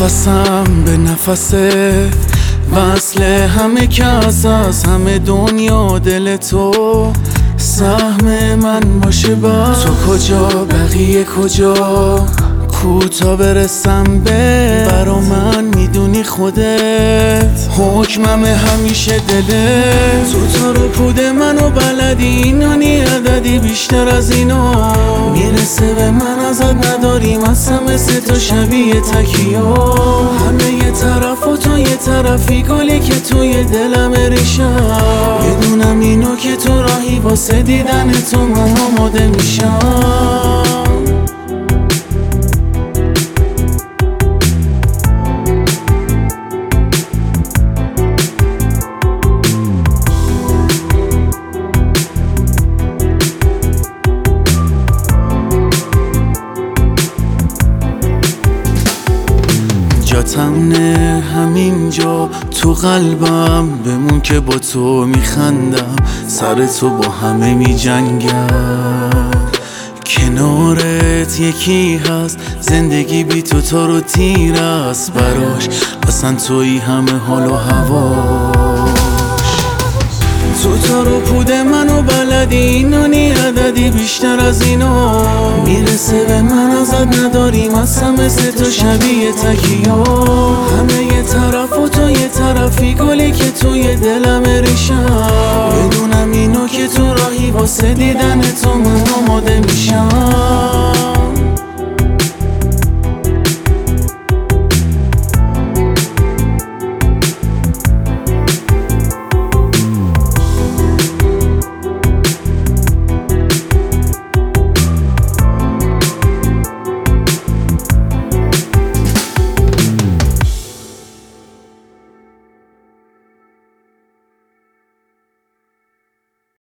نفسم به نفسه، وصل همه کس از همه دنیا دل تو، سهم من باشه با تو. کجا بقیه کجا، کوتا برسم به برا من میدونی خودت، حکمم همیشه دلت. تو تا رو پود منو بلدی، اینانی عددی بیشتر از اینو میرسه به من ازت نداریم، اصلا مثل تو شبیه تکیو. همه یه طرف و تو یه طرفی، گلی که توی دلم ریشم، یه دونم اینو که تو راهی واسه دیدن تو من آماده میشم. جاتم نه همینجا تو قلبم، بمون که با تو میخندم، سر تو با همه میجنگم. کنارت یکی هست، زندگی بی تو تا رو تیر است براش، اصلا توی همه حال و هواش. تو تا رو پود منو بلدی، اینانی عددی بیشتر از اینو میرسه به من ازت نداریم، اصلا مثل تو شبیه تکیو. همه یه طرف و تو یه طرفی، گلی که توی دلم ریشم، یه دونم اینو که تو راهی واسه دیدن تو من آماده میشم.